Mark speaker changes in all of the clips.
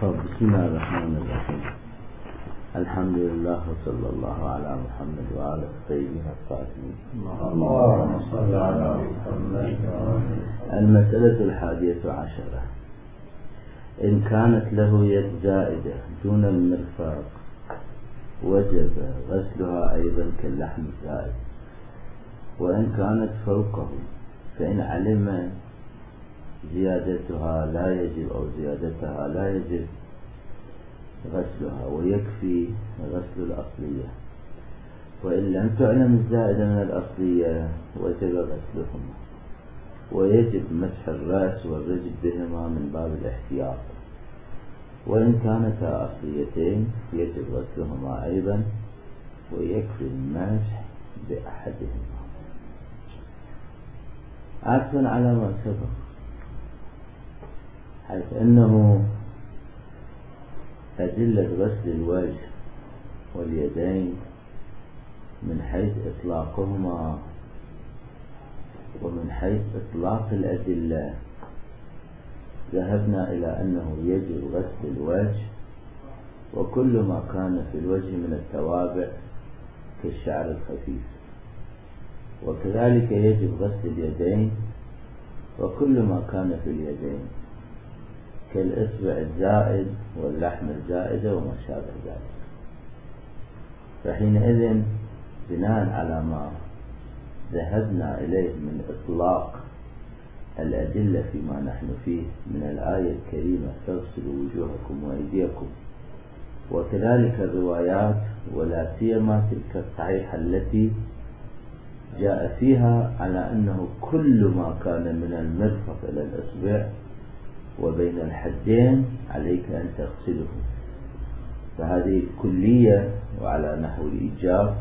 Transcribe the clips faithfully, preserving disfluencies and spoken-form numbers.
Speaker 1: بسم الله الرحمن الرحيم. الحمد لله وصلى الله على محمد وعلى الطيبين الطاهرين.
Speaker 2: اللهم صل على محمد.
Speaker 1: المسألة الحادية عشرة: إن كانت له يد زائدة دون المرفق وجب غسلها أيضا كاللحم الزائد، وإن كانت فوقه فإن علم زيادتها لا يجب أو زيادتها لا يجب غسلها، ويكفي غسل الأصلية. وإن لم تعلم الزائدة من الأصلية وجب غسلهما، ويجب مسح الرأس والرجل بهما من باب الاحتياط. وإن كانتا أصليتين يجب غسلهما أيضا، ويكفي المسح بأحدهما. عطفا على ما سبق، حيث أنه أدلة غسل الوجه واليدين من حيث إطلاقهما ومن حيث إطلاق الأدلة ذهبنا إلى أنه يجب غسل الوجه وكل ما كان في الوجه من التوابع كالشعر الخفيف، وكذلك يجب غسل اليدين وكل ما كان في اليدين كالإصبع الزائد واللحم الزائدة وما شابه ذلك. فحينئذ بناء على ما ذهبنا إليه من إطلاق الأدلة فيما نحن فيه من الآية الكريمة فاغسلوا وجوهكم وأيديكم، وكذلك الروايات ولا سيما تلك الصحيحة التي جاء فيها على أنه كل ما كان من المرفق إلى الإصبع وبين الحدين عليك أن تغسله. فهذه الكلية وعلى نحو الإيجاب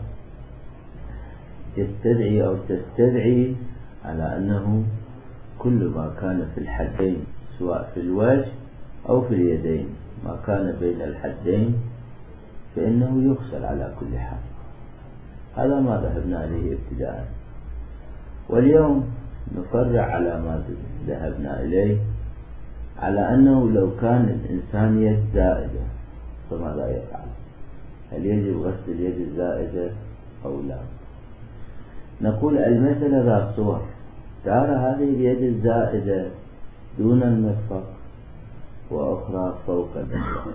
Speaker 1: تستدعي أو تستدعي على أنه كل ما كان في الحدين سواء في الوجه أو في اليدين ما كان بين الحدين فإنه يغسل على كل حال. هذا ما ذهبنا إليه ابتداء، واليوم نفرع على ما ذهبنا إليه على أنه لو كان الإنسان يد زائدة فماذا يفعل؟ هل يجب غسل اليد الزائدة أو لا؟ نقول المسألة ذات صور. ترى هذه اليد الزائدة دون المرفق وأخرى فوق المرفق،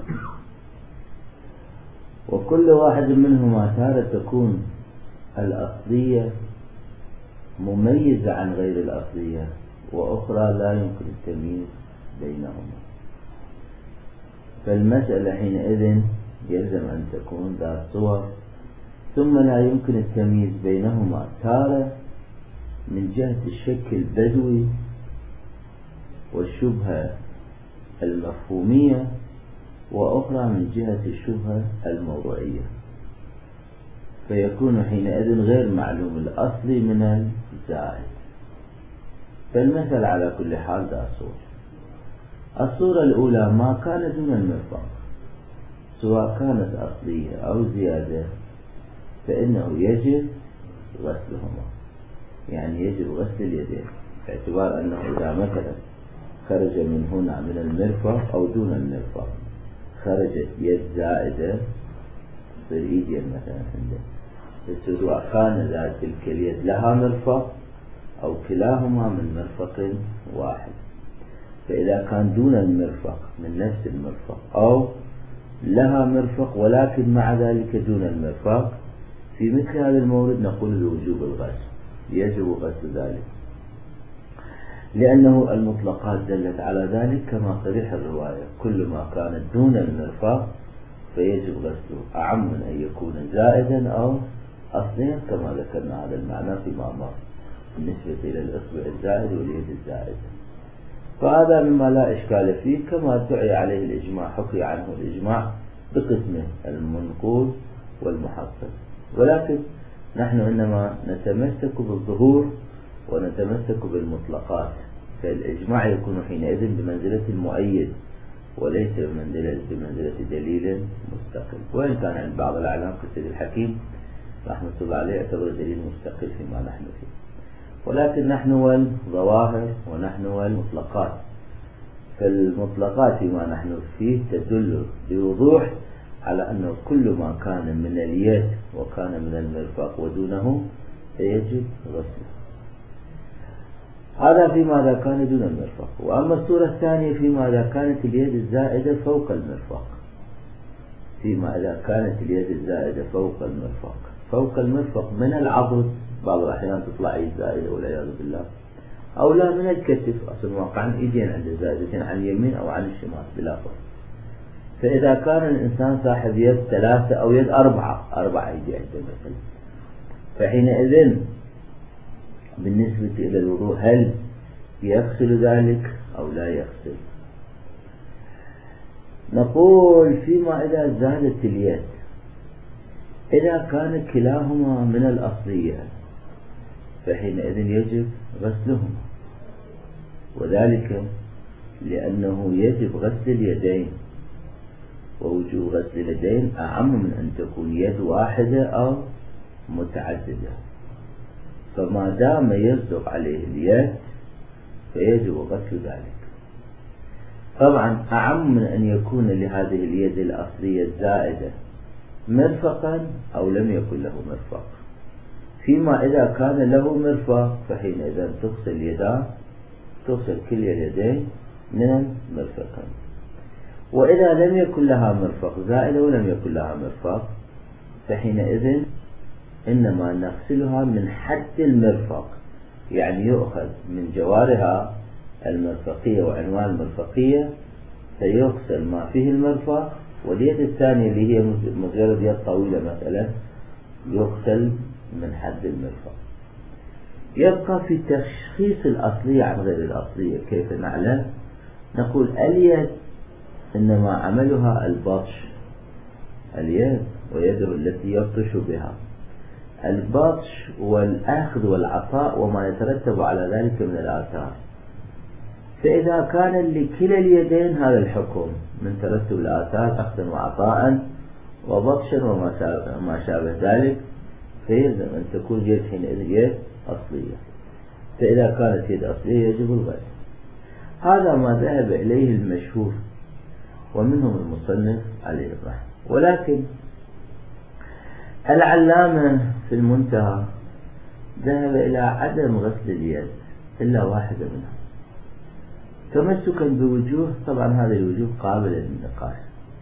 Speaker 1: وكل واحد منهما تارة تكون الأصلية مميزة عن غير الأصلية، وأخرى لا يمكن التمييز بينهما. فالمسألة حينئذ يلزم أن تكون ذات صور، ثم لا يمكن التمييز بينهما تارة من جهة الشك البدوي والشبهة المفهومية، وأخرى من جهة الشبهة الموضوعية، فيكون حينئذ غير معلوم الأصل من الزائد. فالمثل على كل حال ذات صور. الصورة الأولى ما كان دون المرفق سواء كانت أصلية أو زيادة فإنه يجب غسلهما، يعني يجب غسل اليدين، باعتبار أنه إذا مثلا خرج من هنا من المرفق أو دون المرفق خرجت يد زائدة في الإيدين مثلا عنده، سواء كان ذات تلك اليد لها مرفق أو كلاهما من مرفق واحد. فإذا كان دون المرفق من نفس المرفق أو لها مرفق ولكن مع ذلك دون المرفق، في مثل هذا المورد نقول بوجوب الغسل، يجب غسل ذلك، لأنه المطلقات دلت على ذلك كما صريح الرواية كل ما كان دون المرفق فيجب غسله، أعم من أن يكون زائدا أو أصليا كما ذكرنا هذا المعنى فيما مر بالنسبة إلى الإصبع الزائد واليد الزائدة. فهذا مما لا إشكال فيه، كما دعي عليه الإجماع، حكي عنه الإجماع بقسمه المنقول والمحصل. ولكن نحن إنما نتمسك بالظهور ونتمسك بالمطلقات، فالإجماع يكون حينئذ بمنزلة المؤيد وليس بمنزلة, بمنزلة دليل مستقل، وإن كان عند بعض الأعلام كالسيد الحكيم رحمة الله عليه يعتبر دليل مستقل فيما نحن فيه. ولكن نحن والظواهر ونحن والمطلقات، فالمطلقات فيما نحن فيه تدل بوضوح على أنه كل ما كان من اليد وكان من المرفق ودونه فيجب غسله. هذا فيما إذا كان دون المرفق. وأما الصورة الثانية فيما إذا كانت اليد الزائدة فوق المرفق، فيما إذا كانت اليد الزائدة فوق المرفق، فوق المرفق من العضد، بعض الأحيان تطلع يد زائدة والعياذ بالله، أو لا من الكتف، أصلا واقعا إيدين عند الزائدتين عن اليمين أو عن الشمال بلا فرق. فإذا كان الإنسان صاحب يد ثلاثة أو يد أربعة، أربعة أيدي عنده مثلا، فحينئذ بالنسبة إلى الوضوء هل يغسل ذلك أو لا يغسل؟ نقول فيما إذا زادت اليد، إذا كان كلاهما من الأصلية فحينئذ يجب غسلهما، وذلك لأنه يجب غسل اليدين، ووجوب غسل اليدين أعم من أن تكون يد واحدة أو متعددة. فما دام يصدق عليه اليد فيجب غسل ذلك. طبعا أعم من أن يكون لهذه اليد الأصلية الزائدة مرفقا أو لم يكن له مرفق. فيما إذا كان له مرفق فحينئذ تغسل اليدان، تغسل كل اليدين من المرفقين. وإذا لم يكن لها مرفق زائدة ولم يكن لها مرفق فحينئذ إنما نغسلها من حد المرفق، يعني يؤخذ من جوارها المرفقية وعنوان المرفقية فيغسل ما فيه المرفق، واليد الثانية اللي هي مجرد يد طويلة مثلا يغسل من حد المرفق. يبقى في تشخيص الأصلية عن غير الأصلية كيف نعلم؟ نقول اليد إنما عملها البطش، اليد ويده التي يبطش بها، البطش والأخذ والعطاء وما يترتب على ذلك من الآثار. فإذا كان لكلا اليدين هذا الحكم من ترتب الآثار أخذا وعطاء وبطشا وما شابه ذلك، فيلزم أن تكون يد حينئذ يد أصلية. فإذا كانت يد أصلية يجب الغسل. هذا ما ذهب إليه المشهور ومنهم المصنف عليه الرحمة. ولكن العلامة في المنتهى ذهب إلى عدم غسل اليد إلا واحدة منها، تمسكا بوجوه، طبعا هذه الوجوه قابلة للنقاش،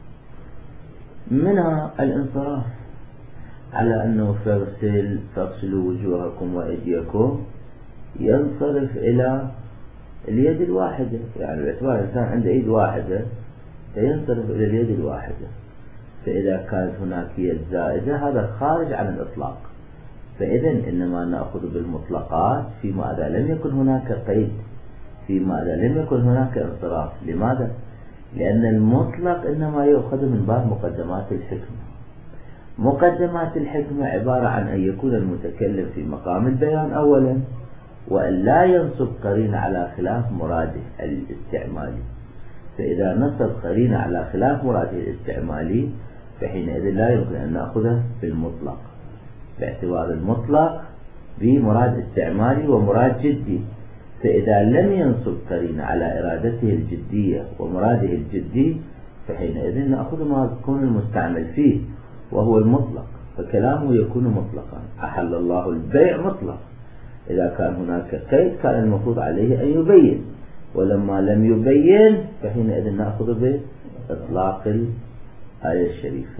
Speaker 1: منها الانصراف على أنه فاغسل فاغسلوا وجوهكم وأيديكم، ينصرف إلى اليد الواحدة، يعني باعتبار الإنسان عنده يد واحدة فينصرف إلى اليد الواحدة. فإذا كانت هناك يد زائدة هذا خارج عن الإطلاق، فإذا إنما نأخذ بالمطلقات فيما إذا لم يكن هناك قيد، فيما إذا لم يكن هناك انصراف. لماذا؟ لأن المطلق إنما يؤخذ من باب مقدمات الحكمة. مقدمات الحكمة عبارة عن أن يكون المتكلم في مقام البيان أولا، وأن لا ينصب قرينة على خلاف مراده الاستعمالي. فإذا نصب قرينة على خلاف مراده الاستعمالي فحينئذ لا يمكن أن نأخذه بالمطلق، باعتبار المطلق بمراد استعمالي ومراد جدي. فإذا لم ينصب قرينة على إرادته الجدية ومراده الجدي فحينئذ نأخذ ما يكون المستعمل فيه وهو المطلق، فكلامه يكون مطلقا. أحل الله البيع مطلق، إذا كان هناك قيد كان المفروض عليه أن يبين، ولما لم يبين فحينئذ نأخذ بإطلاق الآية الشريفة.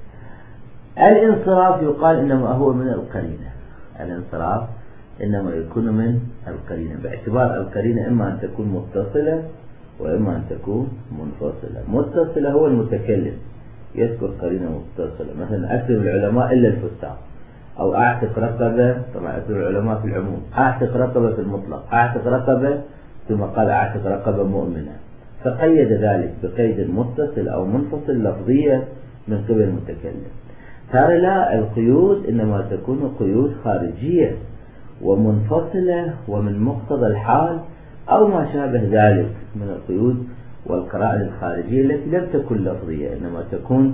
Speaker 1: الانصراف يقال إنما هو من القرينة، الانصراف إنما يكون من القرينة، باعتبار القرينة إما أن تكون متصلة وإما أن تكون منفصلة. متصلة هو المتكلم يذكر قرينة متصلة، مثلا أكثر العلماء إلا الفساق، أو أعتق رقبة، طبعا أكثر العلماء في العموم، أعتق رقبة في المطلق، أعتق رقبة ثم قال أعتق رقبة مؤمنة، فقيد ذلك بقيد متصل أو منفصل لفظية من قبل المتكلم. ترى لا، القيود إنما تكون قيود خارجية ومنفصلة ومن مقتضى الحال أو ما شابه ذلك من القيود والقرائن الخارجية التي لم تكن لفظية، إنما تكون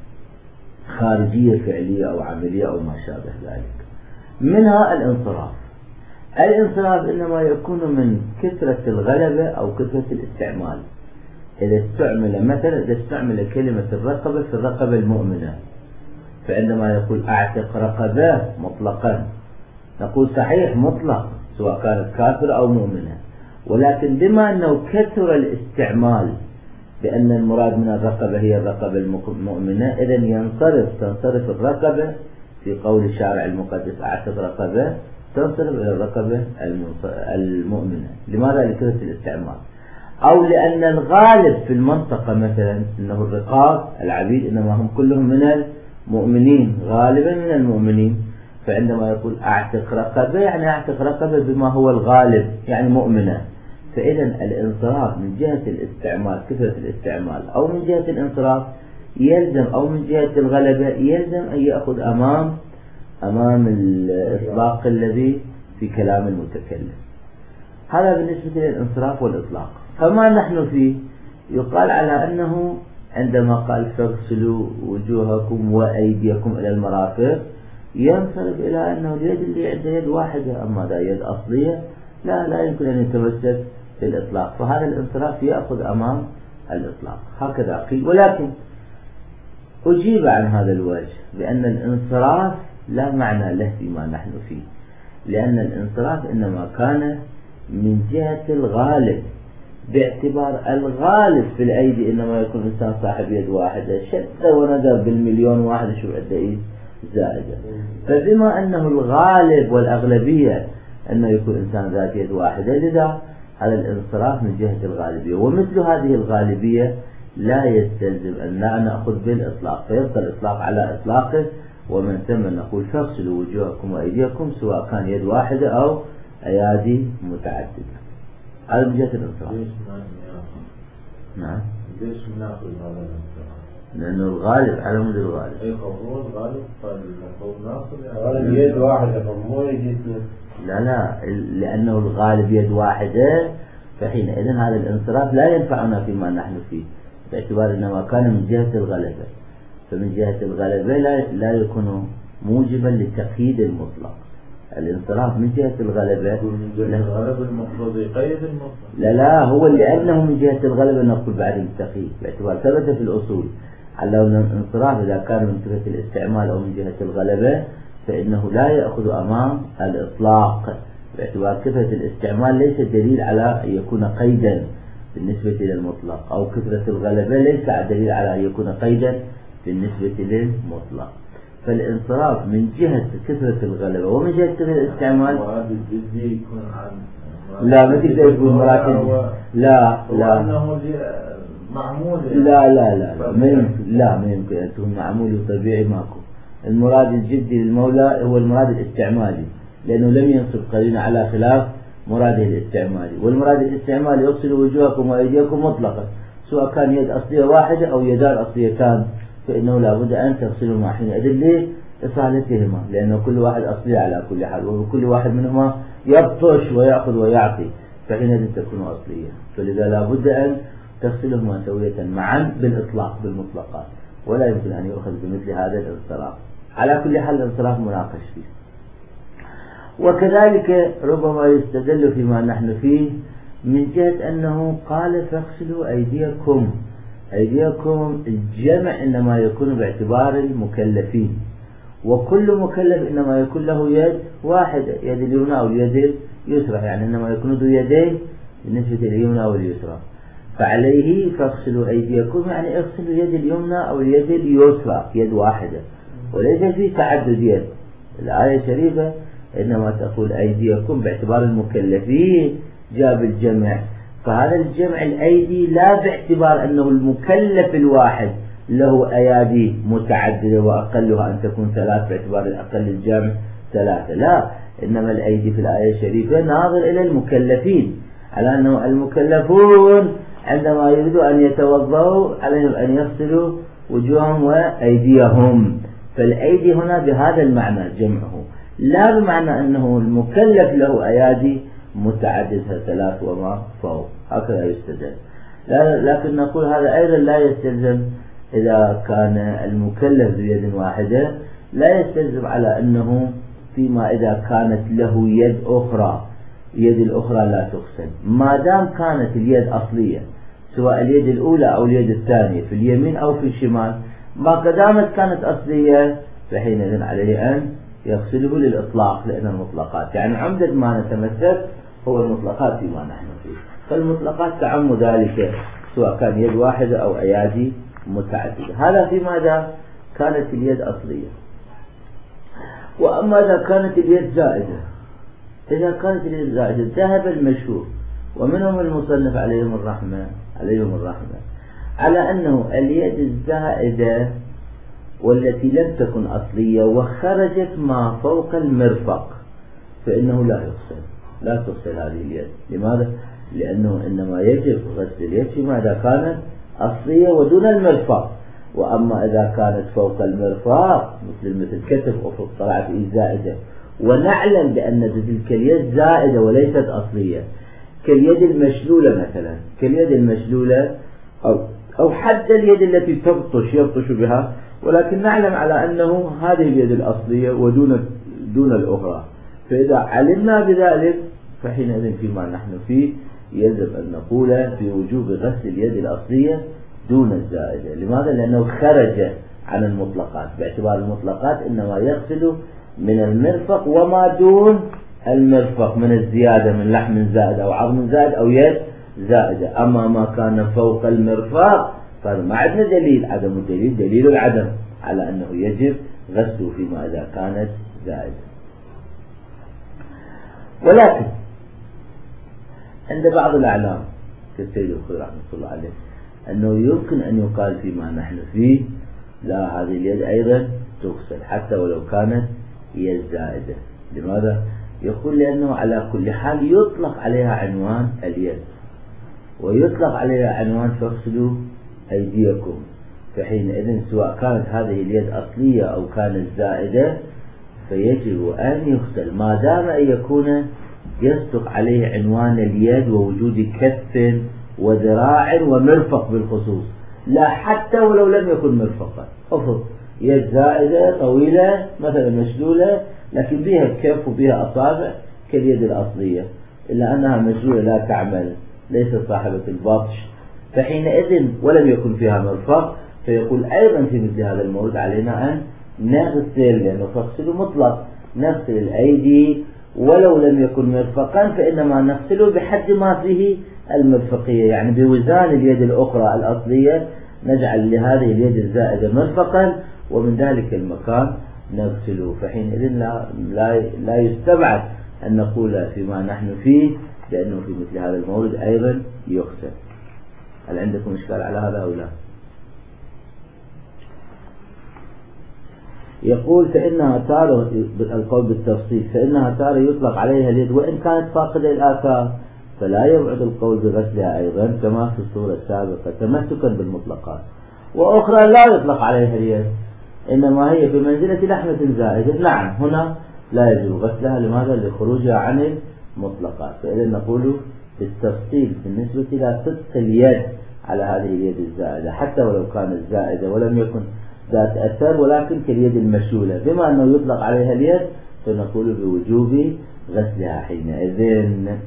Speaker 1: خارجية فعلية أو عملية أو ما شابه ذلك. منها الانصراف. الانصراف إنما يكون من كثرة الغلبة أو كثرة الاستعمال، إذا استعمل مثلا إذا استعمل كلمة الرقبة في الرقبة المؤمنة، فعندما يقول أعتق رقبة مطلقا نقول صحيح مطلق سواء كانت كافرة أو مؤمنة، ولكن بما أنه كثر الاستعمال بأن المراد من الرقبة هي الرقبة المؤمنة، إذن ينصرف تنصرف الرقبة في قول الشارع المقدس أعتق رقبة تنصرف إلى الرقبة المؤمنة. لماذا؟ لكثرة الاستعمال، أو لأن الغالب في المنطقة مثلا أنه الرقاب العبيد إنما هم كلهم من المؤمنين، غالبا من المؤمنين، فعندما يقول أعتق رقبة يعني أعتق رقبة بما هو الغالب يعني مؤمنة. فإذا الانصراف من جهة الاستعمال كثرة الاستعمال أو من جهة الانصراف يلزم أو من جهة الغلبة يلزم أن يأخذ أمام أمام الإطلاق الذي في كلام المتكلم. هذا بالنسبة للانصراف والإطلاق. فما نحن فيه يقال على أنه عندما قال فاغسلوا وجوهكم وأيديكم إلى المرافق ينصرف إلى أنه اليد اللي عنده يد واحدة، أما ذا يد أصلية لا لا يمكن أن يتمسك بالإطلاق، فهذا الانصراف يأخذ أمام الإطلاق هكذا قيل. ولكن أجيب عن هذا الوجه بأن الانصراف لا معنى له فيما نحن فيه، لأن الانصراف إنما كان من جهة الغالب، باعتبار الغالب في الأيدي إنما يكون إنسان صاحب يد واحدة، شد وندر بالمليون واحد شو عنده إيد زائدة، فبما أنه الغالب والأغلبية أنه يكون إنسان ذات يد واحدة، لذا هذا الانصراف من جهة الغالبية. ومثل هذه الغالبية لا يستلزم أن لا نأخذ بالإطلاق، فيبقى الإطلاق على إطلاقه، ومن ثم نقول فاغسلوا وجوهكم وأيديكم سواء كان يد واحدة أو أيادي متعددة. هذا من جهة الانصراف. نعم.
Speaker 2: ليش ناخذ هذا الانصراف؟
Speaker 1: لأنه الغالب على مدى الغالب.
Speaker 2: أي هو الغالب فالمفروض ناخذ الغالب يد واحدة فمو يجي
Speaker 1: لا لا لأنه الغالب يد واحدة، فحينئذ هذا الانصراف لا ينفعنا فيما نحن فيه، باعتبار أنه كان من جهة الغلبة، فمن جهة الغلبة لا, لا يكون موجبا للتقييد المطلق. الانصراف من جهة الغلبة
Speaker 2: من جهة الغلبة المفروض يقيد المطلق.
Speaker 1: لا لا هو لأنه من جهة الغلبة نقول بعد التقييد، باعتبار ثبت في الأصول على أن الانصراف إذا كان من جهة الاستعمال أو من جهة الغلبة فإنه لا يأخذ أمام الإطلاق، باعتبار كثرة الاستعمال ليس دليل على أن يكون قيدا بالنسبة للمطلق، أو كثرة الغلبة ليس دليل على أن يكون قيدا بالنسبة للمطلق. فالانصراف من جهة كثرة الغلبة ومن جهة كثرة الاستعمال
Speaker 2: يكون عن
Speaker 1: لا ما تقدر يكون مراتب لا لا
Speaker 2: معمول
Speaker 1: لا لا لا لا ما يمكن لا ما يمكن أن تكون معمول وطبيعي ماكو. المراد الجدي للمولى هو المراد الاستعمالي، لأنه لم ينصب قرينة على خلاف مراده الاستعمالي، والمراد الاستعمالي يغسل وجوهكم وأيديكم مطلقا سواء كان يد أصلية واحدة أو يدان أصليتان، فإنه لابد أن تغسلهما حينئذ لإصالتهما، لأنه كل واحد أصلي على كل حال، وكل واحد منهما يبطش ويأخذ ويعطي، فحينئذ تكون أصلية، فلذا لابد أن تغسلهما سوية معا بالإطلاق بالمطلقات، ولا يمكن أن يؤخذ بمثل هذا الانصراف. على كل حال الانصراف مناقش فيه. وكذلك ربما يستدل فيما نحن فيه من جهة أنه قال فاغسلوا أيديكم، أيديكم الجمع إنما يكون باعتبار المكلفين، وكل مكلف إنما يكون له يد واحدة، يد اليمنى أو اليد اليسرى، يعني إنما يكون ذو يدين بالنسبة لليمنى أو اليسرى، فعليه فاغسلوا أيديكم يعني اغسلوا يد اليمنى أو اليد اليسرى يد واحدة، وليس في تعدد يد. الآية الشريفة إنما تقول أيديكم باعتبار المكلفين جاب الجمع، فهذا الجمع الأيدي لا باعتبار أنه المكلف الواحد له أيادي متعددة وأقلها أن تكون ثلاث باعتبار الأقل الجمع ثلاثة، لا، إنما الأيدي في الآية الشريفة ناظر إلى المكلفين، على أنه المكلفون عندما يريدوا أن يتوضأوا عليهم أن يغسلوا وجوههم وأيديهم، فالأيدي هنا بهذا المعنى جمعه، لا بمعنى أنه المكلف له أيادي متعددة ثلاث وما فوق، هكذا يستدل. لكن نقول هذا أيضا لا يستلزم إذا كان المكلف بيد واحدة، لا يستلزم على أنه فيما إذا كانت له يد أخرى يد الأخرى لا تغسل، ما دام كانت اليد أصلية سواء اليد الأولى أو اليد الثانية في اليمين أو في الشمال، ما دامت كانت أصلية فحينئذ عليه أن يغسله للإطلاق، لأن المطلقات يعني عمدة ما نتمسك هو المطلقات فيما نحن فيه، فالمطلقات تعم ذلك سواء كان يد واحدة أو أيادي متعددة. هذا في ماذا كانت اليد أصلية. وأما إذا كانت اليد زائدة، إذا كانت اليد زائدة ذهب المشهور ومنهم المصنف عليهم الرحمة عليهم الرحمة على أنه اليد الزائدة والتي لم تكن أصلية وخرجت ما فوق المرفق فإنه لا يغسل، لا تغسل هذه اليد. لماذا؟ لأنه إنما يجب غسل اليد فيما إذا كانت أصلية ودون المرفق. وأما إذا كانت فوق المرفق مثل مثل كتف أفق طلعت إيه زائدة، ونعلم بأن تلك اليد زائدة وليست أصلية، كاليد المشلولة مثلا، كاليد المشلولة أو أو حتى اليد التي تبطش يبطش بها، ولكن نعلم على أنه هذه اليد الأصلية ودون دون الأخرى. فإذا علمنا بذلك فحينئذ فيما نحن فيه يجب أن نقول بوجوب غسل اليد الأصلية دون الزائدة. لماذا؟ لأنه خرج عن المطلقات، باعتبار المطلقات إنما يغسل من المرفق وما دون المرفق من الزيادة من لحم زائد أو عظم زائد أو يد زائدة. أما ما كان فوق المرفق فما عندنا دليل، عدم الدليل دليل العدم على أنه يجب غسله فيما إذا كانت زائدة. ولكن عند بعض الأعلام كالسيد الخضر رحمة الله عليه أنه يمكن أن يقال فيما نحن فيه لا، هذه اليد أيضا تغسل حتى ولو كانت يد زائدة. لماذا؟ يقول لأنه على كل حال يطلق عليها عنوان اليد، ويطلق عليها عنوان فاغسلوا أيديكم، فحينئذ سواء كانت هذه اليد أصلية أو كانت زائدة فيجب أن يغسل ما دام أن يكون يصدق عليه عنوان اليد ووجود كف وذراع ومرفق بالخصوص، لا حتى ولو لم يكن مرفقا. أفرض يد زائدة طويلة مثلا مشلولة لكن بها كف وبها أصابع كاليد الأصلية، إلا أنها مشلولة لا تعمل ليست صاحبة البطش، فحينئذ ولم يكن فيها مرفق فيقول أيضا في مثل هذا المورد علينا أن نغسل، لأنه فاغسل مطلق، نغسل الأيدي ولو لم يكن مرفقا فإنما نغسله بحد ما فيه المرفقية، يعني بوزان اليد الأخرى الأصلية نجعل لهذه اليد الزائدة مرفقا ومن ذلك المكان نغسله. فحينئذ لا, لا, لا يستبعد أن نقول فيما نحن فيه لأنه في مثل هذا المورد أيضا يغسل. هل عندكم إشكال على هذا أو لا؟ يقول فإنها تارة القول بالتفصيل، فإنها تارة يطلق عليها اليد وإن كانت فاقدة الآثار فلا يبعد القول بغسلها أيضا كما في الصورة السابقة تمسكا بالمطلقات، وأخرى لا يطلق عليها اليد إنما هي بمنزلة لحمة زائدة. نعم هنا لا يجب غسلها. لماذا؟ لخروجها عن المطلقات. فإذا نقول بالتفصيل بالنسبة إلى صدق اليد على هذه اليد الزائدة حتى ولو كانت زائدة ولم يكن ذات أثر ولكن كاليد المشلولة، بما أنه يطلق عليها اليد فنقول بوجوب غسلها حينئذ.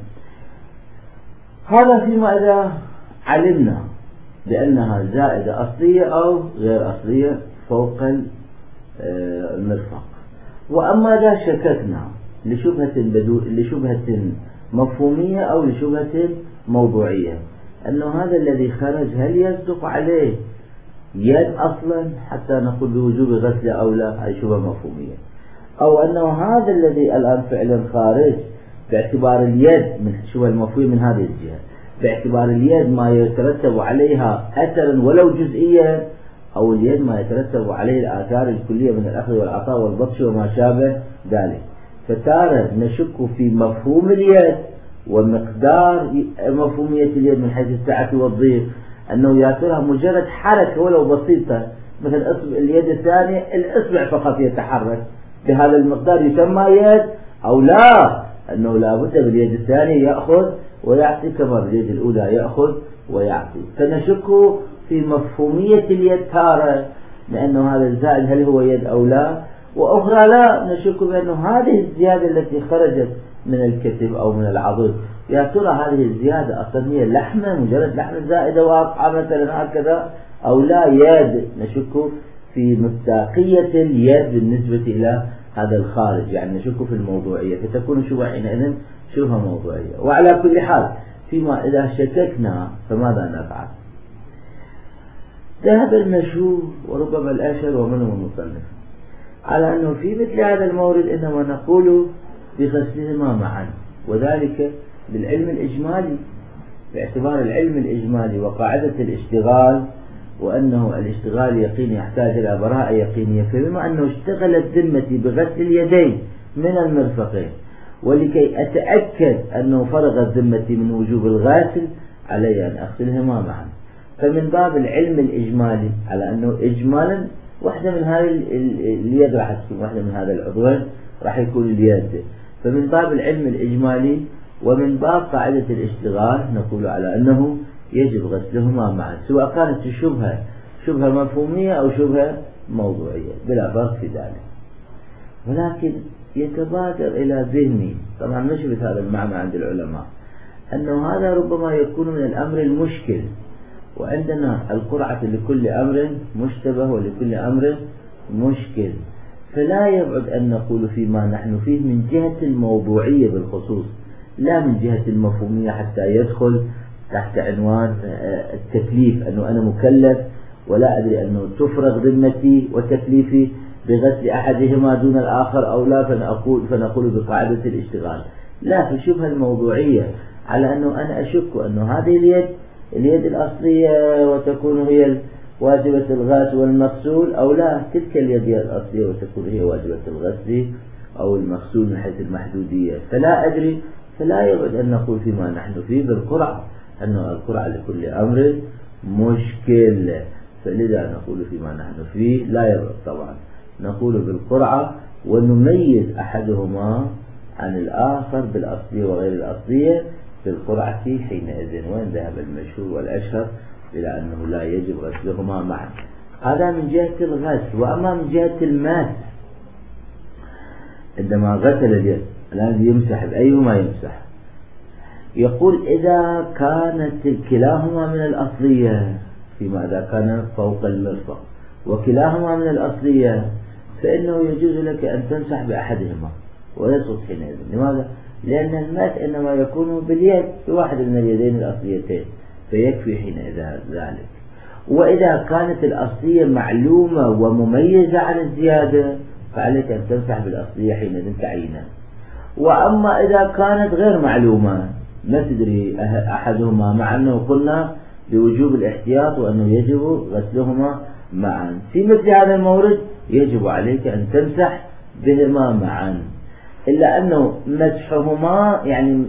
Speaker 1: هذا فيما إذا علمنا بأنها زائدة أصلية أو غير أصلية فوق المرفق. وأما إذا شككنا لشبهة, بدو... لشبهة مفهومية أو لشبهة موضوعية أنه هذا الذي خرج هل يصدق عليه يد أصلا حتى نقول بوجوب غسل أو لا، هذه شبهة مفهومية، أو أنه هذا الذي الآن فعلا خارج باعتبار اليد من شبه المفهوم من هذه الجهة، باعتبار اليد ما يترتب عليها أثرا ولو جزئيا، أو اليد ما يترتب عليه الآثار الكلية من الأخذ والعطاء والبطش وما شابه ذلك. فتارة نشك في مفهوم اليد ومقدار مفهومية اليد من حيث السعة والضيق، أنه يأثرها مجرد حركة ولو بسيطة مثل أصبع اليد الثانية الأصبع فقط يتحرك بهذا المقدار يسمى يد، أو لا أنه لا بد باليد الثانية يأخذ ويعطي كما باليد الأولى يأخذ ويعطي. فنشك في مفهومية اليد تارة لأنه هذا الزائد هل هو يد أو لا، وأخرى لا نشك بأنه هذه الزيادة التي خرجت من الكتف أو من العضد يا ترى هذه الزيادة أصلا هي لحمة مجرد لحمة زائدة واقعة مثلا هكذا أو لا يد، نشك في مصداقية اليد بالنسبة إلى هذا الخارج، يعني نشك في الموضوعية، فتكون الشبهة حينئذ شبهة موضوعية. وعلى كل حال فيما إذا شككنا فماذا نفعل؟ ذهب المشهور وربما الأشهر ومنهم المصنف على أنه في مثل هذا المورد إنما نقول بغسلهما معا، وذلك بالعلم الإجمالي، باعتبار العلم الإجمالي وقاعدة الاشتغال، وأنه الاشتغال يقيني يحتاج إلى براءة يقينية، فبما أنه اشتغلت ذمتي بغسل اليدين من المرفقين، ولكي أتأكد أنه فرغت ذمتي من وجوب الغسل علي أن أغسلهما معا. فمن باب العلم الإجمالي على أنه إجمالا واحدة من هذه اليد راح تكون واحدة من هذا العضوين راح يكون اليد، فمن باب العلم الإجمالي ومن باب قاعدة الاشتغال نقول على أنه يجب غسلهما معا، سواء كانت الشبهة شبهة مفهومية أو شبهة موضوعية بلا فرق في ذلك. ولكن يتبادر إلى ذهني، طبعا نشبت هذا المعنى عند العلماء، أنه هذا ربما يكون من الأمر المشكل، وعندنا القرعة لكل أمر مشتبه ولكل أمر مشكل، فلا يبعد أن نقول فيما نحن فيه من جهة الموضوعية بالخصوص، لا من جهة المفهومية حتى يدخل تحت عنوان التكليف، أنه أنا مكلف ولا أدري أنه تفرغ ذمتي وتكليفي بغسل أحدهما دون الآخر أو لا، فنقول, فنقول بقاعدة الاشتغال. لا، في شبهة الموضوعية على أنه أنا أشك أنه هذه اليد اليد الأصلية وتكون هي واجبة الغسل والمغسول، أو لا، تلك اليد هي الأصلية وتكون هي واجبة الغسل أو المغسول من حيث المحدودية، فلا أدري. فلا يبعد أن نقول فيما نحن فيه بالقرعة أنه القرعة لكل أمر مشكل، فلذا نقول فيما نحن فيه لا يبعد طبعا نقول بالقرعة ونميز أحدهما عن الآخر بالأصلية وغير الأصلية في القرعة حينئذ، وإن ذهب المشهور والأشهر إلى أنه لا يجب غسلهما معا. هذا من جهة الغسل. وأما من جهة الماس، عندما غسل اليد الآن يمسح بأيهما يمسح، يقول إذا كانت كلاهما من الأصلية، فيما إذا كان فوق المرفق وكلاهما من الأصلية، فإنه يجوز لك أن تمسح بأحدهما ويسقط حينئذ. لماذا؟ لأن الماس إنما يكون باليد بواحد من اليدين الأصليتين، فيكفي حينئذ ذلك. وإذا كانت الأصلية معلومة ومميزة عن الزيادة فعليك أن تمسح بالأصلية حينئذ تعيينا. وأما إذا كانت غير معلومة لا تدري أحدهما، مع أنه قلنا بوجوب الاحتياط وأنه يجب غسلهما معا، في مثل هذا المورد يجب عليك أن تمسح بهما معا، إلا أنه مسحهما يعني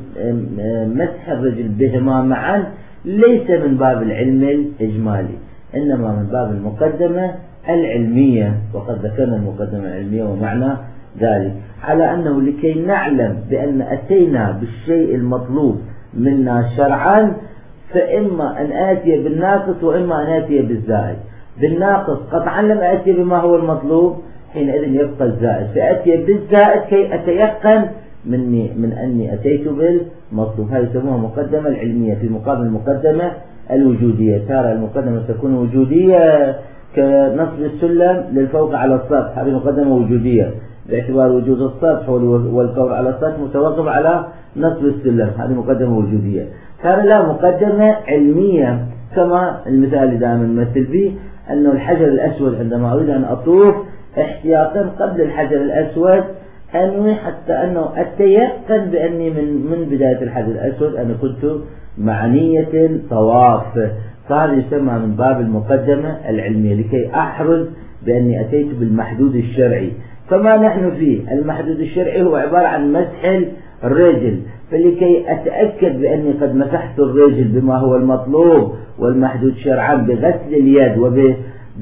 Speaker 1: مسح الرجل بهما معا ليس من باب العلم الإجمالي، إنما من باب المقدمة العلمية، وقد ذكرنا المقدمة العلمية ومعنى ذلك على أنه لكي نعلم بأن أتينا بالشيء المطلوب منا شرعا، فإما أن آتي بالناقص وإما أن آتي بالزائد. بالناقص قطعا لم آتي بما هو المطلوب، حينئذ يبقى الزائد، فأتي بالزائد كي أتيقن مني من أني أتيت بالمطلوب. هذه يسموها مقدمة العلمية في مقابل المقدمة الوجودية. ترى المقدمة تكون وجودية كنصب السلم للفوق على السطح، هذه مقدمة وجودية باعتبار وجود السطح والكور على السطح متوقف على نصب السلم، هذه مقدمة وجودية. كان لا مقدمة علمية، كما المثال اللي دائما نمثل به أنه الحجر الأسود عندما أريد أن أطوف احتياطا قبل الحجر الأسود أنوي حتى أنه أتيقن بأني من من بداية الحجر الأسود أنا كنت معنية طواف، فهذا يسمى من باب المقدمة العلمية لكي أحرز بأني أتيت بالمحدود الشرعي. فما نحن فيه المحدود الشرعي هو عبارة عن مسح الرجل، فلكي أتأكد بأني قد مسحت الرجل بما هو المطلوب والمحدود شرعا بغسل اليد وب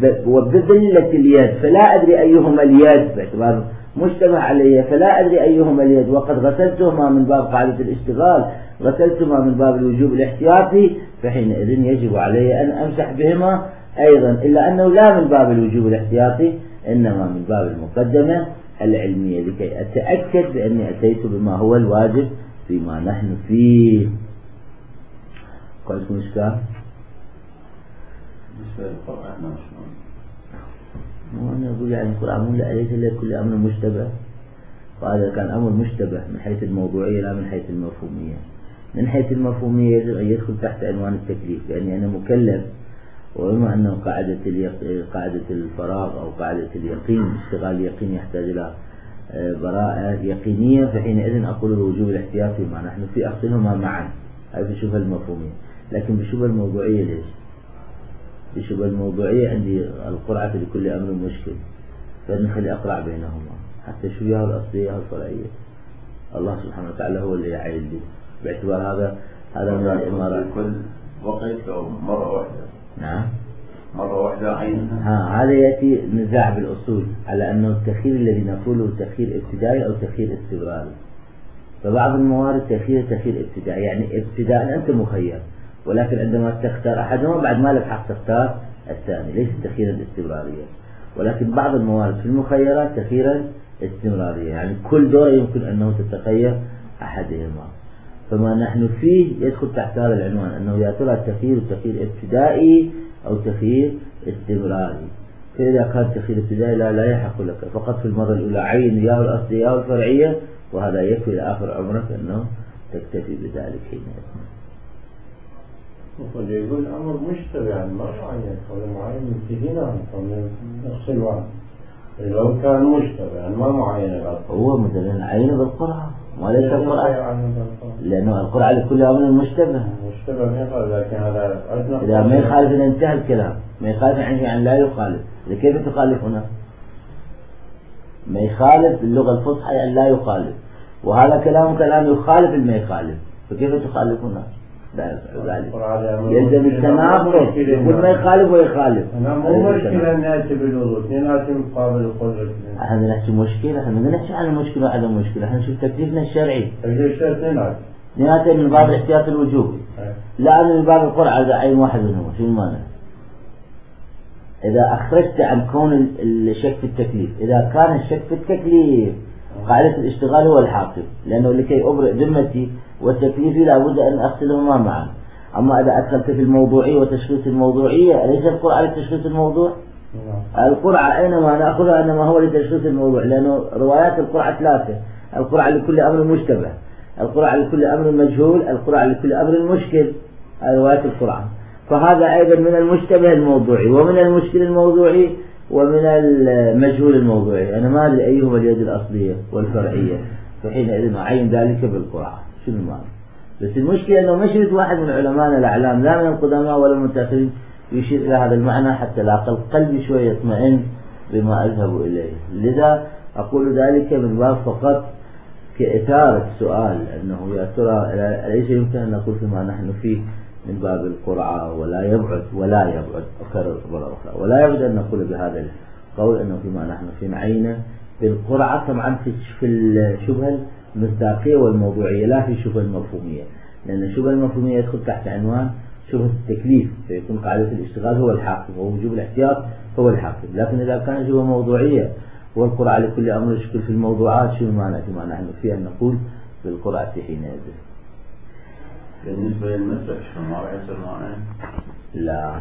Speaker 1: وبذلة اليد، فلا أدري أيهما اليد باعتبار مشتبه علي، فلا أدري أيهما اليد، وقد غسلتهما من باب قاعدة الاشتغال، غسلتهما من باب الوجوب الاحتياطي، فحينئذ يجب علي أن أمسح بهما أيضا، إلا أنه لا من باب الوجوب الاحتياطي إنما من باب المقدمة العلمية لكي أتأكد بأني أتيت بما هو الواجب فيما نحن فيه. قلت مشكلة
Speaker 2: بالنسبة للقرآن ما شلون؟
Speaker 1: مو أنا أقول يعني القرآن مو ليس لكل أمر مشتبه، وهذا كان أمر مشتبه من حيث الموضوعية لا من حيث المفهومية. من حيث المفهومية يجب أن يدخل تحت عنوان التكليف، لأني أنا مكلف، وبما أنه قاعدة قاعدة الفراغ أو قاعدة اليقين، اشتغال اليقين يحتاج إلى براءة يقينية، فحينئذ أقول الوجوب الاحتياطي ما نحن في أصلهما معا، هذه بالشبهة المفهومية. لكن بالشبهة الموضوعية ليش؟ بالشبهة الموضوعية عندي القرعة لكل أمر مشكل، فنخلي أقرع بينهما حتى الشبهة الأصلية والفرعية. الله سبحانه وتعالى هو اللي يعين لي، باعتبار هذا هذا من الإمارات.
Speaker 2: كل وقت أو مرة واحدة؟
Speaker 1: نعم
Speaker 2: مرة واحدة عينها.
Speaker 1: ها هذا يأتي نزاع بالأصول على أنه التأخير الذي نقوله تأخير ابتدائي أو تأخير استمراري. فبعض الموارد تأخير تأخير ابتدائي، يعني ابتداء أنت مخير، ولكن عندما تختار أحدهما بعد ما لك حق تختار الثاني، ليس تأخيرا استمراريا. ولكن بعض الموارد في المخيرات تأخيرا استمراريا، يعني كل دورة يمكن أنه تتخير أحدهما. فما نحن فيه يدخل تحت هذا العنوان، أنه يا ترى التأخير تأخير ابتدائي أو تأخير استمراري. فإذا كان تأخير ابتدائي لا, لا يحق لك فقط في المرة الأولى عين يا الأصلية يا الفرعية، وهذا يكفي إلى آخر عمرك أنه تكتفي بذلك حينئذ.
Speaker 2: وقد يقول أمر مشتبه يعني ما معين، ولا معين انتهينا نفس الوقت. لو كان مشتبه يعني ما معين
Speaker 1: هو مثلا عين بالقرعة وليس القرعة، لأنه القرعة لكل أمر مشتبه.
Speaker 2: مشتبه ما يخالف، لكن هذا
Speaker 1: إذا ما يخالف إذا انتهى الكلام، ما يخالف يعني لا يخالف. كيف تخالف هنا؟ ما يخالف باللغة الفصحى يعني لا يخالف، وهذا كلام كلام يخالف ما يخالف، فكيف تخالف هنا؟ لا ذلك يلزم التناقض، يقول ما يخالف ويخالف.
Speaker 2: أنا مو مشكلة أن نأتي بالوضوء، نأتي مقابل القدرة.
Speaker 1: احنا نحكي مشكلة، احنا ما نحكي عن المشكلة وعدم المشكلة، احنا نشوف تكليفنا الشرعي.
Speaker 2: تكليف الشرعي
Speaker 1: نأتي من باب الاحتياط الوجوبي، لا من باب القرعة إذا عين واحد منهما، شو المانع؟ إذا أخرجت عن كون الشك في التكليف، إذا كان الشك في التكليف قاعدة الاشتغال هو الحاكم، لأنه لكي أبرئ ذمتي والتكليفي لابد أن أغسلهما معا. أما إذا أدخلت في الموضوعية وتشخيص الموضوعية، أليس القرعة لتشخيص الموضوع؟ القرعة أينما نأخذها إنما هو لتشخيص الموضوع، لأنه روايات القرعة ثلاثة: القرعة لكل أمر مشتبه، القرعة لكل أمر مجهول، القرعة لكل أمر مشكل. هذه روايات القرعة. فهذا أيضا من المشتبه الموضوعي ومن المشكل الموضوعي ومن المجهول الموضوعي. أنا ما أدري أيهما اليد الأصلية والفرعية، فحينئذ أعين ذلك بالقرعة. شنو المعنى؟ بس المشكلة أنه ما شفت واحد من علماءنا الأعلام لا من القدماء ولا من المتأخرين يشير إلى هذا المعنى حتى لا أقل قلبي شوية يطمئن بما أذهب إليه. لذا أقول ذلك من باب فقط كإثارة سؤال أنه يا ترى أليس يمكن أن نقول فيما نحن فيه من باب القرعة ولا يبعد ولا يبعد أكرر مرة أخرى ولا يبعد أن نقول بهذا القول أنه فيما نحن في نعينه بالقرعة طبعا في الشبهة المصداقية والموضوعية لا في الشبهة المفهومية، لأن الشبهة المفهومية يدخل تحت عنوان شبهة التكليف، فيكون قاعدة الاشتغال هو الحاكم ووجوب الاحتياط هو الحاكم. لكن إذا كان شبهة موضوعية والقرعة لكل أمر يشكل في الموضوعات، شو المعنى فيما نحن فيه أن نقول بالقرعة حينئذ؟
Speaker 2: بالنسبة للمسح شنو ما راح يصير معين؟
Speaker 1: لا،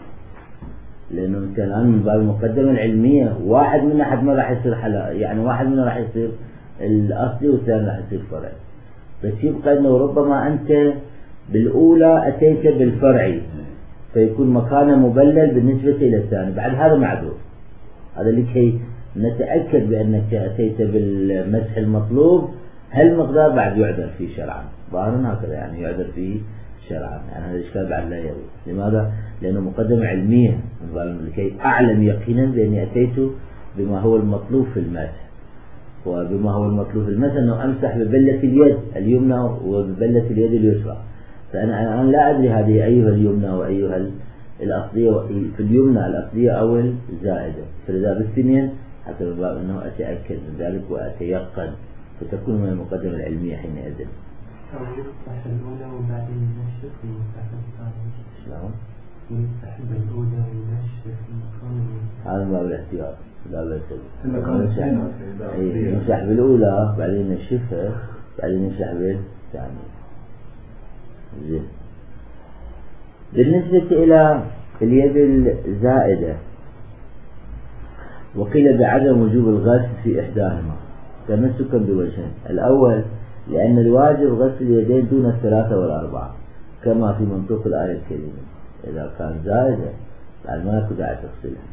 Speaker 1: لأنه أنت الآن من باب المقدمة العلمية واحد منا حد ما راح يصير حلا، يعني واحد منا راح يصير الأصلي والثاني راح يصير فرعي، بس يبقى أنه ربما أنت بالأولى أتيت بالفرعي فيكون مكانه مبلل بالنسبة إلى الثاني، بعد هذا معذور. هذا لكي نتأكد بأنك أتيت بالمسح المطلوب هل مقدار بعد يعذر فيه شرعا، ظاهرا هكذا يعني يعذر فيه شرعا، يعني هذا الإشكال بعد لا يروي. لماذا؟ لأنه مقدمة علمية لكي أعلم يقينا بأني أتيت بما هو المطلوب في المسح، وبما هو المطلوب في المسح أنه أمسح ببلة اليد اليمنى وببلة اليد اليسرى، فأنا الآن لا أدري هذه أيها اليمنى وأيها الأصلية، في اليمنى الأصلية أو الزائدة، فلذا بالسنين حتى باب أنه أتأكد من ذلك وأتيقن، فتكون من المقدمة العلمية حينئذ.
Speaker 3: أو يفتح الأولى وبعدين ينشف ويفتح الثانية.
Speaker 1: شلون؟
Speaker 3: يفتح بالأولى وينشف المكان.
Speaker 1: هذا باب الاحتياط لا بأس به. يمسح بالأولى بعدين ينشفها بعدين يمسح الثانية. زين. بالنسبة إلى اليد الزائدة وقيل بعدم وجوب الغسل في إحداهما تمسكا بوجهين. الأول لأن الواجب غسل اليدين دون الثلاثة والأربعة كما في منطوق الآية الكريمة، إذا كان زائدة يعني ما يكون داعي تغسلها.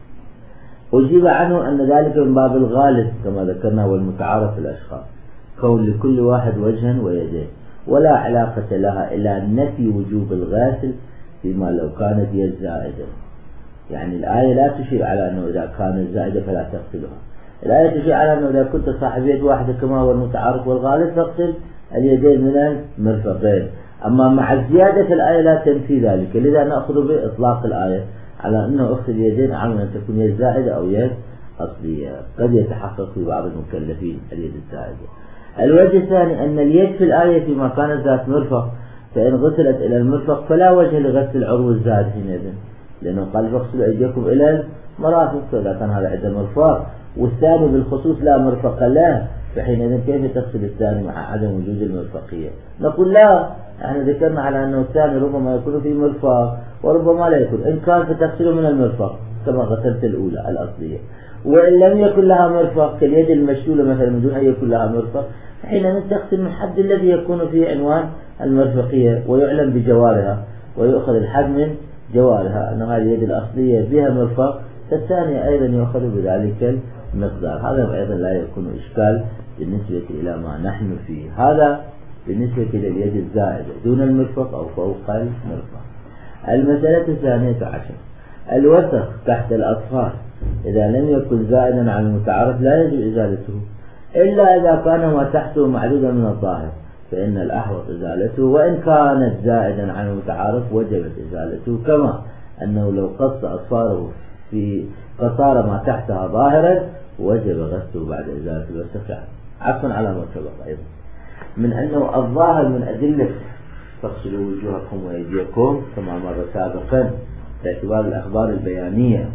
Speaker 1: أجيب عنه أن ذلك من باب الغالب كما ذكرنا والمتعارف في الأشخاص، كون لكل واحد وجها ويدين، ولا علاقة لها إلى نفي وجوب الغسل فيما لو كانت يد زائدة. يعني الآية لا تشير على أنه إذا كانت زائدة فلا تغسلها، الآية تشير على أنه إذا كنت صاحب يد واحدة كما هو المتعارف والغالب فاغسل اليدين من المرفقين. أما مع الزيادة الآية لا تنفي ذلك، لذا نأخذ بإطلاق الآية على أنه أغسل اليدين أعم أن تكون يد زائدة أو يد أصلية. قد يتحقق في بعض المكلفين اليد الزائدة. الوجه الثاني أن اليد في الآية فيما كانت ذات مرفق فإن غسلت إلى المرفق فلا وجه لغسل العضو الزائد حينئذ، لأنه قال فاغسلوا أيديكم إلى المرافق، فإذا كان هذا عنده مرفق والثاني بالخصوص لا مرفق له فحينئذ كيف تغسل الثاني مع عدم وجود المرفقية؟ نقول لا، احنا ذكرنا على أنه الثاني ربما يكون في مرفق وربما لا يكون، إن كان فتغسله من المرفق كما غسلت الأولى الأصلية، وإن لم يكن لها مرفق كاليد المشلولة مثلا من دون أن يكون لها مرفق حينئذ تغسل من الحد الذي يكون فيه عنوان المرفقية ويعلم بجوارها ويؤخذ الحد من جوارها أن هذه اليد الأصلية بها مرفق، فالثانية أيضا يؤخذ بذلك المقدار. هذا أيضا لا يكون إشكال بالنسبة إلى ما نحن فيه. هذا بالنسبة إلى اليد الزائدة دون المرفق أو فوق المرفق. المسألة الثانية عشر الوسخ تحت الأظفار إذا لم يكن زائدا عن المتعارف لا يجب إزالته إلا إذا كان ما تحته معدودا من الظاهر، فإن الأحوط إزالته، وإن كانت زائدا عن المتعارف وجبت إزالته، كما أنه لو قص أظفاره في قصار ما تحتها ظاهرا وجب غسله بعد إزالة الوسخ، عفوا على ما سبق أيضا من أنه الظاهر من أدلة فاغسلوا وجوهكم وأيديكم كما مر سابقا باعتبار الأخبار البيانية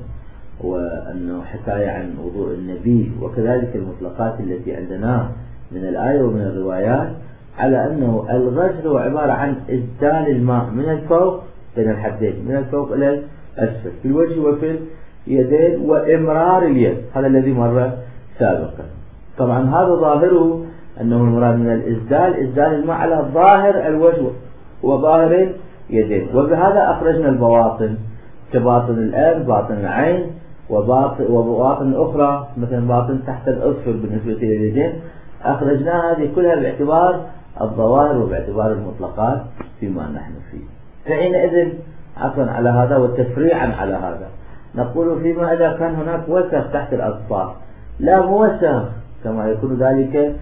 Speaker 1: وأنه حكاية عن وضوء النبي، وكذلك المطلقات التي عندنا من الآية ومن الروايات على أنه الغسل هو عبارة عن إزدال الماء من الفوق بين الحدين من الفوق إلى الأسفل في الوجه وفي اليدين وإمرار اليد، هذا الذي مر سابقا. طبعا هذا ظاهره أنه المراد من الإزدال إزدال الماء على ظاهر الوجه وظاهر اليدين، وبهذا أخرجنا البواطن كباطن الأنف باطن العين وباطن وبواطن أخرى مثلا باطن تحت الأظفر بالنسبة إلى اليدين، أخرجناها هذه كلها باعتبار الظواهر وباعتبار المطلقات فيما نحن فيه. فحينئذ عفوا على هذا وتفريعا على هذا نقول فيما إذا كان هناك وسخ تحت الأظفار لا موسخ كما يكون ذلك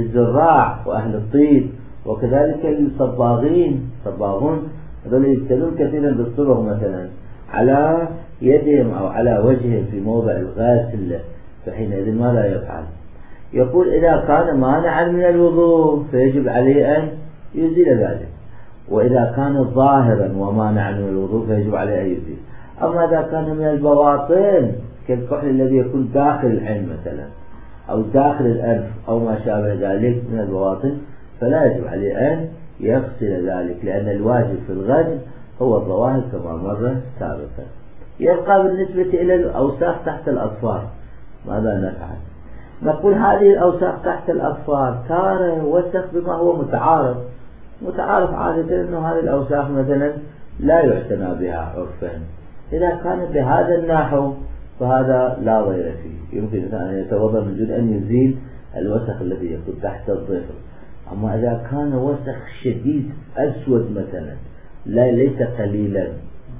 Speaker 1: للزراع وأهل الطيب وكذلك للصباغين صباغون هذول يبتلون كثيرا بالصبغ مثلا على يدهم أو على وجههم في موضع الغاسل، فحينئذ ماذا يفعل؟ يقول إذا كان مانعا من الوضوء فيجب عليه أن يزيل ذلك، وإذا كان ظاهرا ومانعا من الوضوء فيجب عليه أن يزيل. أما إذا كان من البواطن كالكحل الذي يكون داخل العين مثلا أو داخل الأنف أو ما شابه ذلك من البواطن فلا يجب عليه أن يغسل ذلك، لأن الواجب في الغسل هو الظواهر كما مر سابقا. يبقى بالنسبة إلى الأوساخ تحت الأظفار ماذا نفعل؟ نقول هذه الأوساخ تحت الأظفار تارة وسخ بما هو متعارف متعارف عادة أنه هذه الأوساخ مثلا لا يعتنى بها عرفا، إذا كانت بهذا النحو فهذا لا ضير فيه، يمكن أن يتوضأ من دون أن يزيل الوسخ الذي يكون تحت الظفر. أما إذا كان وسخ شديد أسود مثلا لا ليس قليلا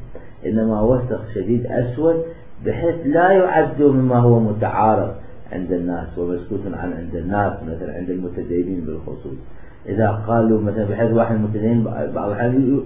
Speaker 1: إنما وسخ شديد أسود بحيث لا يعد مما هو متعارف عند الناس ومسكوت عن عند الناس مثلا عند المتدينين بالخصوص، إذا قالوا مثلا بحيث واحد المتدين بعض الأحيان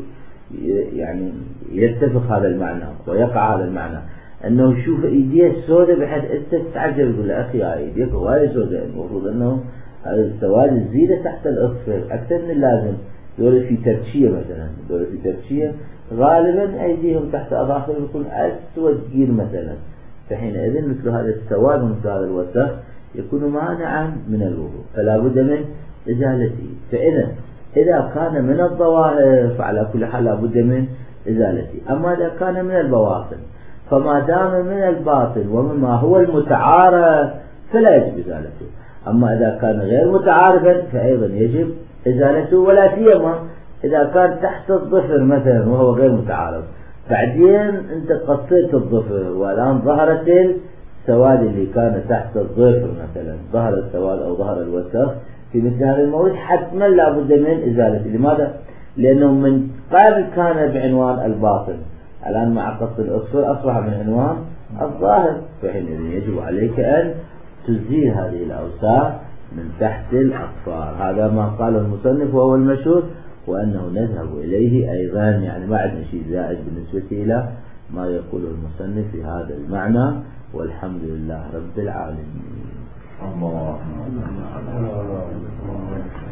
Speaker 1: يعني يتفق هذا المعنى ويقع هذا المعنى أنه يشوف إيديه السوداء بحيث أنت تتعجب يقول له أخي إيديك هواي سوداء، المفروض أنه هذا السواد الزيادة تحت الأظفر أكثر من اللازم، دول في ترشية مثلا دول في ترشية غالبا أيديهم تحت أظافر يكون أسود جير مثلا، فحينئذ مثل هذا السواد ومثل هذا الوسخ يكون مانعا من الوضوء فلا بد من إزالته. فإذا إذا كان من الظواهر فعلى كل حال لابد من إزالته. أما إذا كان من البواطن فما دام من الباطن ومما هو المتعارف فلا يجب إزالته. أما إذا كان غير متعارفا فأيضا يجب إزالته، ولا سيما إذا كان تحت الظفر مثلا وهو غير متعارف، بعدين أنت قصيت الظفر والآن ظهرت السواد اللي كان تحت الظفر مثلا، ظهر السواد أو ظهر الوسخ في مثل هذا المورد، حتما لابد من إزالته. لماذا؟ لأنه من قبل كان بعنوان الباطن، الآن مع قص الأصفر أصبح من عنوان الظاهر، فحينئذ يجب عليك أن تزيل هذه الأوساخ من تحت الأظفار. هذا ما قاله المصنف وهو المشهور، وأنه نذهب إليه أيضا، يعني ما عندنا شيء زائد بالنسبة إلى ما يقوله المصنف في هذا المعنى. والحمد لله رب العالمين.
Speaker 2: الله